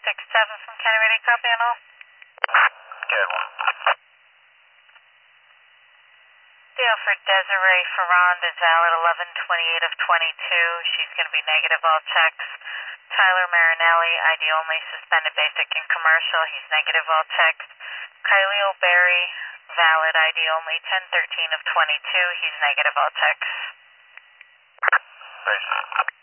267 from County Ready, copy and all. Good. Deal for Desiree Ferrand is valid 11/28 of 22. She's going to be negative all checks. Tyler Marinelli, ID only, suspended basic and commercial. He's negative all checks. Kyleo Berry, valid ID only 10/13 of 22. He's negative all checks. Thanks.